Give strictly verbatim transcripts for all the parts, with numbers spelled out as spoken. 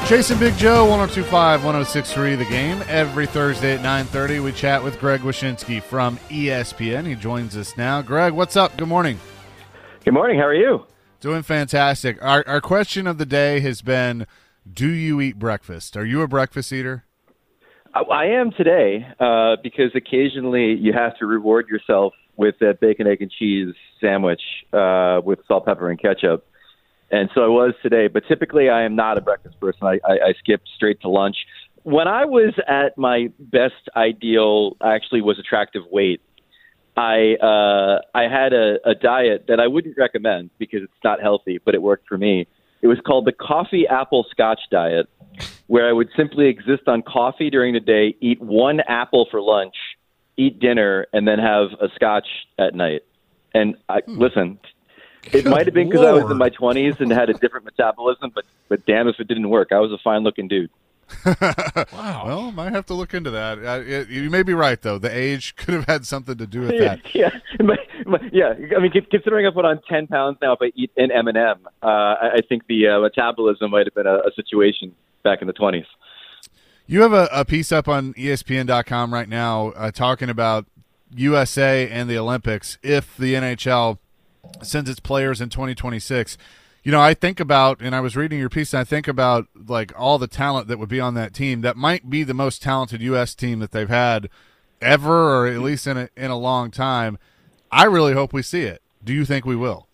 Jason Big Joe, one oh two point five, one oh six point three The Game. Every Thursday at nine thirty, we chat with Greg Wyshynski from E S P N. He joins us now. Greg, what's up? Good morning. Good morning. How are you? Doing fantastic. Our, our question of the day has been, do you eat breakfast? Are you a breakfast eater? I, I am today uh, because occasionally you have to reward yourself with that bacon, egg, and cheese sandwich uh, with salt, pepper, and ketchup. And so I was today, but typically I am not a breakfast person. I, I, I skip straight to lunch. When I was at my best ideal, actually was attractive weight, I uh, I had a, a diet that I wouldn't recommend because it's not healthy, but it worked for me. It was called the coffee apple scotch diet, where I would simply exist on coffee during the day, eat one apple for lunch, eat dinner, and then have a scotch at night. And I, hmm. listen, it Good might have been because I was in Lord. my twenties and had a different metabolism, but but damn if it didn't work. I was a fine-looking dude. Wow. Well, might have to look into that. Uh, it, you may be right, though. The age could have had something to do with that. Yeah, my, my, yeah. I mean, considering I put on ten pounds now, if I eat an M and M, uh, I, I think the uh, metabolism might have been a, a situation back in the twenties. You have a, a piece up on E S P N dot com right now uh, talking about U S A and the Olympics if the N H L sends its players in twenty twenty-six. You know, I think about, and I was reading your piece, and I think about, like, all the talent that would be on that team. That might be the most talented U S team that they've had ever, or at least in a, in a long time. I really hope we see it. Do you think we will?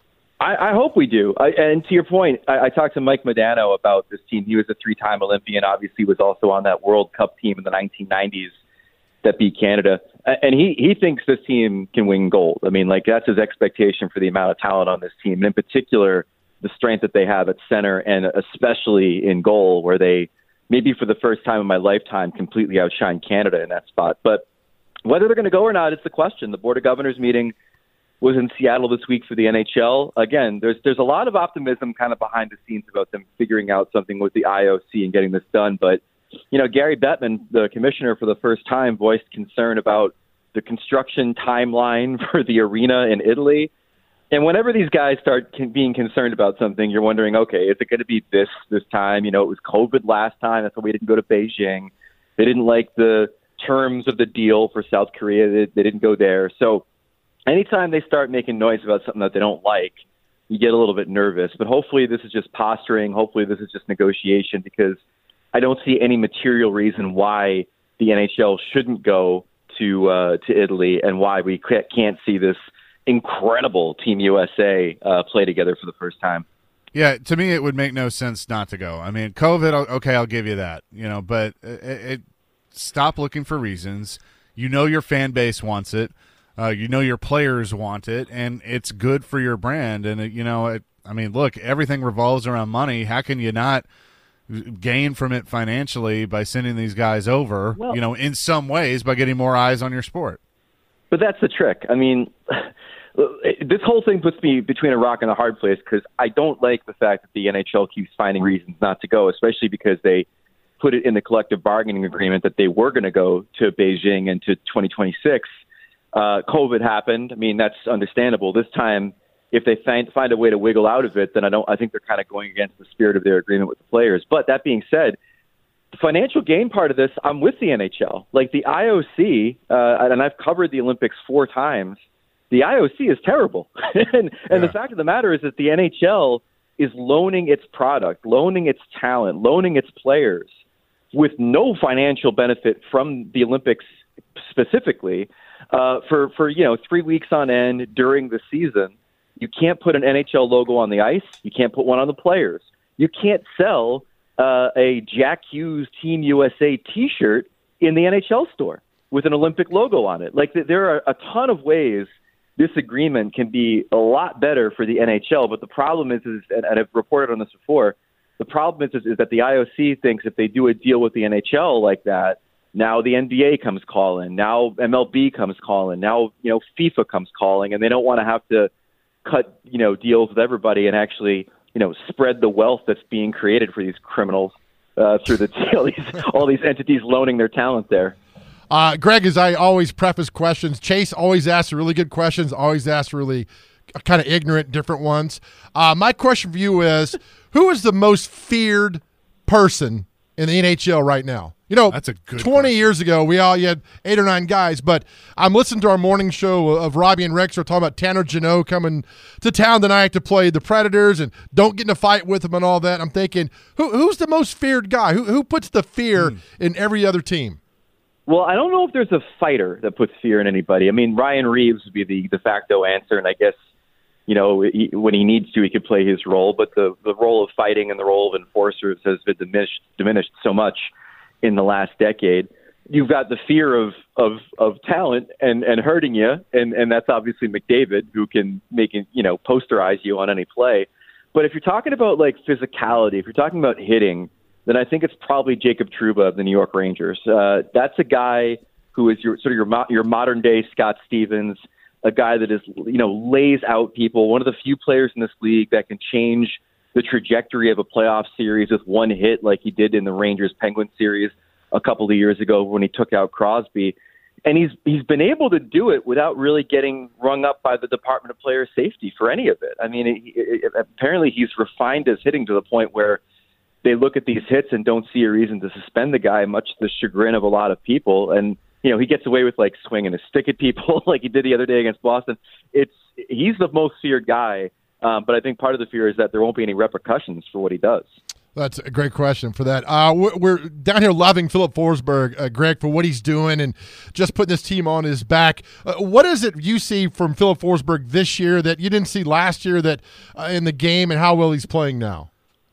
I, I hope we do. I, and to your point, I, I talked to Mike Modano about this team. He was a three-time Olympian, obviously was also on that World Cup team in the nineteen nineties that beat Canada. And he, he thinks this team can win gold. I mean, like, that's his expectation for the amount of talent on this team. And in particular, the strength that they have at center and especially in goal, where they maybe for the first time in my lifetime completely outshine Canada in that spot. But whether they're going to go or not is the question. The Board of Governors meeting was in Seattle this week for the N H L. Again, there's there's a lot of optimism kind of behind the scenes about them figuring out something with the I O C and getting this done. But, you know, Gary Bettman, the commissioner, for the first time voiced concern about the construction timeline for the arena in Italy. And whenever these guys start con- being concerned about something, you're wondering, okay, is it going to be this this time? You know, it was COVID last time. That's why we didn't go to Beijing. They didn't like the terms of the deal for South Korea. They, they didn't go there. So anytime they start making noise about something that they don't like, you get a little bit nervous. But hopefully this is just posturing. Hopefully this is just negotiation, because I don't see any material reason why the N H L shouldn't go to uh, to Italy, and why we can't see this incredible Team U S A uh, play together for the first time. Yeah, to me, it would make no sense not to go. I mean, COVID, okay, I'll give you that, you know, but it, it stop looking for reasons. You know your fan base wants it. Uh, you know your players want it, and it's good for your brand. And, it, you know, it, I mean, look, everything revolves around money. How can you not gain from it financially by sending these guys over, well, you know, in some ways by getting more eyes on your sport? But that's the trick. I mean, this whole thing puts me between a rock and a hard place, because I don't like the fact that the N H L keeps finding reasons not to go, especially because they put it in the collective bargaining agreement that they were going to go to Beijing and to twenty twenty-six. Uh, COVID happened. I mean, that's understandable. This time, if they find find a way to wiggle out of it, then I don't. I think they're kind of going against the spirit of their agreement with the players. But that being said, the financial gain part of this, I'm with the N H L. Like the I O C, uh, and I've covered the Olympics four times. The I O C is terrible. and and yeah. the fact of the matter is that the N H L is loaning its product, loaning its talent, loaning its players with no financial benefit from the Olympics specifically uh, for, for, you know, three weeks on end during the season. You can't put an N H L logo on the ice. You can't put one on the players. You can't sell uh, a Jack Hughes Team U S A T-shirt in the N H L store with an Olympic logo on it. Like, there are a ton of ways this agreement can be a lot better for the N H L. But the problem is, is and I've reported on this before, the problem is, is, is that the I O C thinks if they do a deal with the N H L like that, now the N B A comes calling, now M L B comes calling, now, you know, FIFA comes calling, and they don't want to have to cut, you know, deals with everybody and actually, you know, spread the wealth that's being created for these criminals uh, through the all these all these entities loaning their talent there. Uh, Greg, as I always preface questions, Chase always asks really good questions, always asks really kind of ignorant, different ones. Uh, my question for you is, who is the most feared person in the N H L right now. You know, that's a good twenty question. years ago, we all you had eight or nine guys, but I'm listening to our morning show of Robbie and Rex are talking about Tanner Jeannot coming to town tonight to play the Predators and don't get in a fight with them and all that. I'm thinking, who, who's the most feared guy? Who, who puts the fear mm. in every other team? Well, I don't know if there's a fighter that puts fear in anybody. I mean, Ryan Reeves would be the de facto answer, and I guess, you know, he, when he needs to, he could play his role. But the, the role of fighting and the role of enforcers has been diminished, diminished so much in the last decade. You've got the fear of of, of talent and, and hurting you, and, and that's obviously McDavid, who can make it, you know, posterize you on any play. But if you're talking about, like, physicality, if you're talking about hitting, then I think it's probably Jacob Trouba of the New York Rangers. Uh, that's a guy who is your sort of your mo- your modern day Scott Stevens, a guy that is, you know, lays out people. One of the few players in this league that can change the trajectory of a playoff series with one hit, like he did in the Rangers Penguins series a couple of years ago when he took out Crosby. And he's he's been able to do it without really getting rung up by the Department of Player Safety for any of it. I mean, it, it, apparently he's refined his hitting to the point where they look at these hits and don't see a reason to suspend the guy, much to the chagrin of a lot of people. And, you know, he gets away with, like, swinging a stick at people like he did the other day against Boston. It's he's the most feared guy, um, but I think part of the fear is that there won't be any repercussions for what he does. That's a great question for that. Uh, we're, we're down here loving Philip Forsberg, uh, Greg, for what he's doing and just putting this team on his back. Uh, what is it you see from Philip Forsberg this year that you didn't see last year that uh, in the game, and how well he's playing now?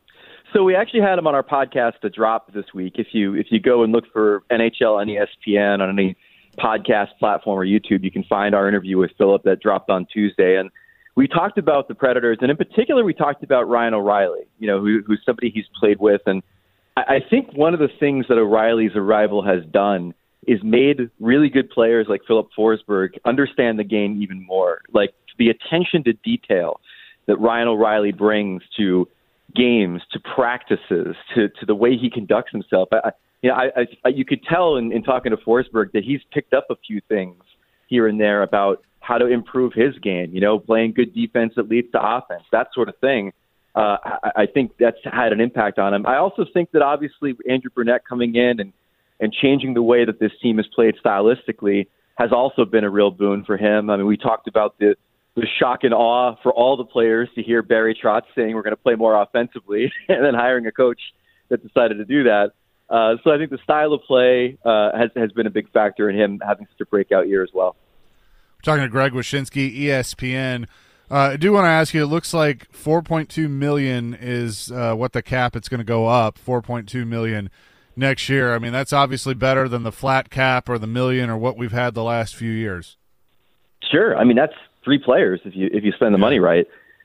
So we actually had him on our podcast to drop this week. If you if you go and look for N H L on E S P N on any podcast platform or YouTube, you can find our interview with Philip that dropped on Tuesday. And we talked about the Predators, and in particular, we talked about Ryan O'Reilly, you know, who, who's somebody he's played with. And I, I think one of the things that O'Reilly's arrival has done is made really good players like Philip Forsberg understand the game even more. Like the attention to detail that Ryan O'Reilly brings to games, to practices, to, to the way he conducts himself. I, you know, I, I, you could tell in, in talking to Forsberg that he's picked up a few things here and there about how to improve his game, you know, playing good defense that leads to offense, that sort of thing. Uh, I, I think that's had an impact on him. I also think that obviously Andrew Brunette coming in and, and changing the way that this team is played stylistically has also been a real boon for him. I mean, we talked about the the shock and awe for all the players to hear Barry Trotz saying we're going to play more offensively and then hiring a coach that decided to do that. Uh, so I think the style of play uh, has, has been a big factor in him having such a breakout year as well. We're talking to Greg Wyshynski, E S P N. Uh, I do want to ask you, it looks like four point two million dollars is uh, what the cap, it's going to go up, four point two million dollars next year. I mean, that's obviously better than the flat cap or the million or what we've had the last few years. Sure. I mean, that's three players if you if you spend the money right.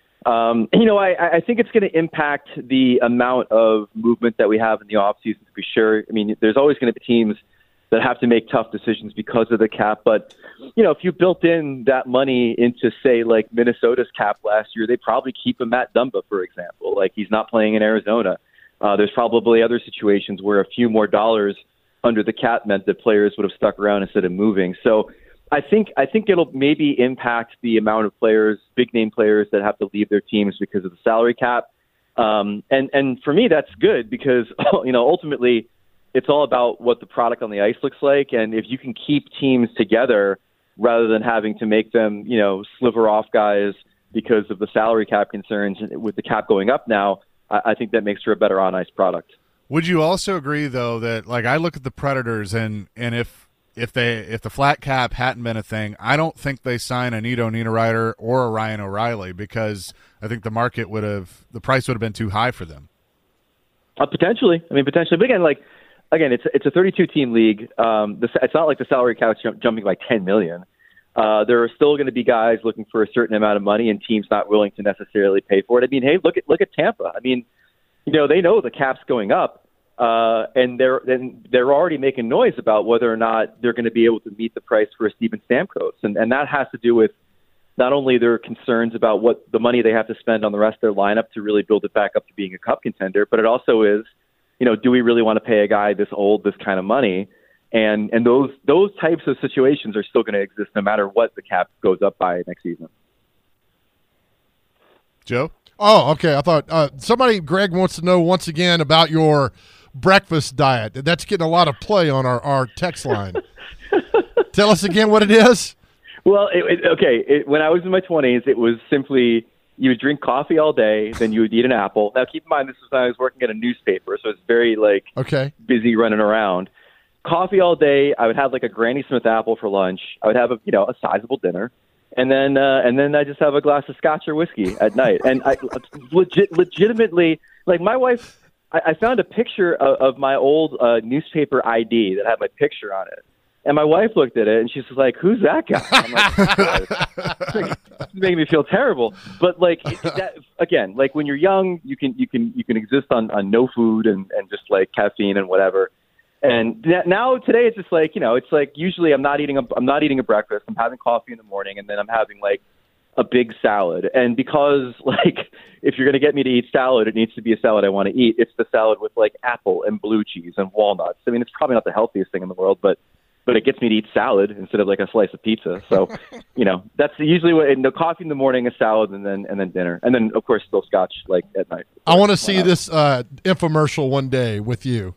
Um, you know, I, I think it's going to impact the amount of movement that we have in the offseason, to be sure. I mean, there's always going to be teams that have to make tough decisions because of the cap. But, you know, if you built in that money into, say, like Minnesota's cap last year, they probably keep a Matt Dumba, for example. Like, he's not playing in Arizona. Uh, there's probably other situations where a few more dollars under the cap meant that players would have stuck around instead of moving. So I think I think it'll maybe impact the amount of players, big name players, that have to leave their teams because of the salary cap. Um, and and for me, that's good because you know ultimately it's all about what the product on the ice looks like. And if you can keep teams together rather than having to make them you know sliver off guys because of the salary cap concerns, with the cap going up now, I, I think that makes for a better on ice product. Would you also agree though that like I look at the Predators and and if If they if the flat cap hadn't been a thing, I don't think they sign a Nito Niederreiter or a Ryan O'Reilly because I think the market would have the price would have been too high for them. Uh, potentially, I mean potentially. But again, like again, it's it's a thirty-two team league. Um, the, it's not like the salary cap is jumping by ten million. Uh, there are still going to be guys looking for a certain amount of money, and teams not willing to necessarily pay for it. I mean, hey, look at look at Tampa. I mean, you know, they know the cap's going up. Uh, and they're then they're already making noise about whether or not they're going to be able to meet the price for a Steven Stamkos, and and that has to do with not only their concerns about what the money they have to spend on the rest of their lineup to really build it back up to being a cup contender, but it also is, you know, do we really want to pay a guy this old this kind of money? And and those those types of situations are still going to exist no matter what the cap goes up by next season. Joe? Oh, okay. I thought uh, somebody, Greg, wants to know once again about your breakfast diet. That's getting a lot of play on our, our text line. Tell us again what it is. Well, it, it, okay. It, when I was in my twenties, it was simply you would drink coffee all day, then you would eat an apple. Now, keep in mind, this was when I was working at a newspaper, so it's very like okay. busy running around. Coffee all day. I would have like a Granny Smith apple for lunch. I would have a you know a sizable dinner, and then uh, and then I just have a glass of scotch or whiskey at night. And I legit, legitimately, like my wife, I, I found a picture of, of my old uh, newspaper I D that had my picture on it. And my wife looked at it, and she's like, "Who's that guy?" I'm like, "It's making me feel terrible." But like that, again, like when you're young, you can you can you can exist on, on no food and, and just like caffeine and whatever. And now today, it's just like you know, it's like usually I'm not eating a I'm not eating a breakfast. I'm having coffee in the morning, and then I'm having like a big salad. And because like if you're going to get me to eat salad, it needs to be a salad I want to eat. It's the salad with like apple and blue cheese and walnuts. I mean, it's probably not the healthiest thing in the world, but. But it gets me to eat salad instead of like a slice of pizza. So, you know, that's usually what the coffee in the morning, a salad, and then and then dinner, and then of course still scotch like at night. I want to see this uh, infomercial one day with you.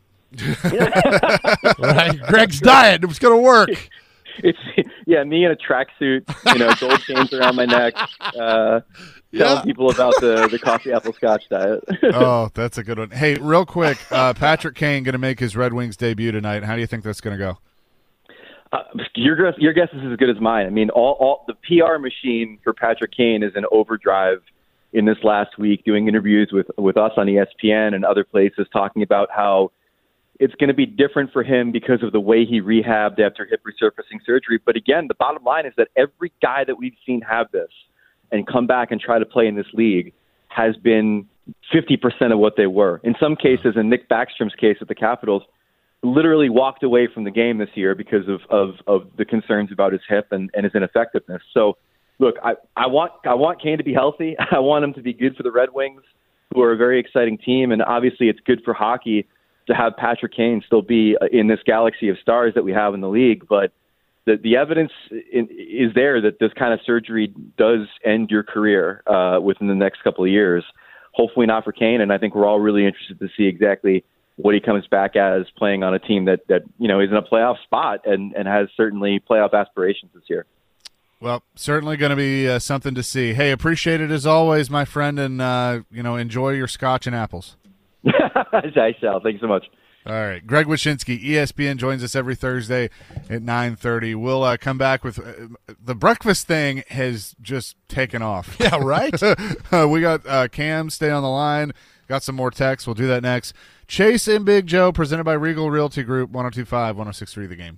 Right, Greg's diet. It's going to work. It's yeah, me in a tracksuit, you know, gold chains around my neck, uh, Yeah. telling people about the the coffee apple scotch diet. Oh, that's a good one. Hey, real quick, uh, Patrick Kane going to make his Red Wings debut tonight. How do you think that's going to go? Uh, your guess, your guess is as good as mine. I mean, all, all the P R machine for Patrick Kane is in overdrive in this last week, doing interviews with with us on E S P N and other places, talking about how it's going to be different for him because of the way he rehabbed after hip resurfacing surgery. But again, the bottom line is that every guy that we've seen have this and come back and try to play in this league has been fifty percent of what they were. In some cases, in Nick Backstrom's case at the Capitals, literally walked away from the game this year because of, of, of the concerns about his hip and, and his ineffectiveness. So, look, I, I want I want Kane to be healthy. I want him to be good for the Red Wings, who are a very exciting team. And obviously it's good for hockey to have Patrick Kane still be in this galaxy of stars that we have in the league. But the, the evidence in, is there that this kind of surgery does end your career uh, within the next couple of years. Hopefully not for Kane. And I think we're all really interested to see exactly what he comes back as, playing on a team that, that you know is in a playoff spot and, and has certainly playoff aspirations this year. Well, certainly going to be uh, something to see. Hey, appreciate it as always, my friend, and uh, you know enjoy your scotch and apples. I shall. Thanks so much. All right, Greg Wyshynski, E S P N, joins us every Thursday at nine thirty. We'll uh, come back with uh, the breakfast thing has just taken off. Yeah, right? uh, we got uh, Cam, stay on the line. Got some more texts. We'll do that next. Chase and Big Joe, presented by Regal Realty Group, one oh two point five, one oh six point three The Game.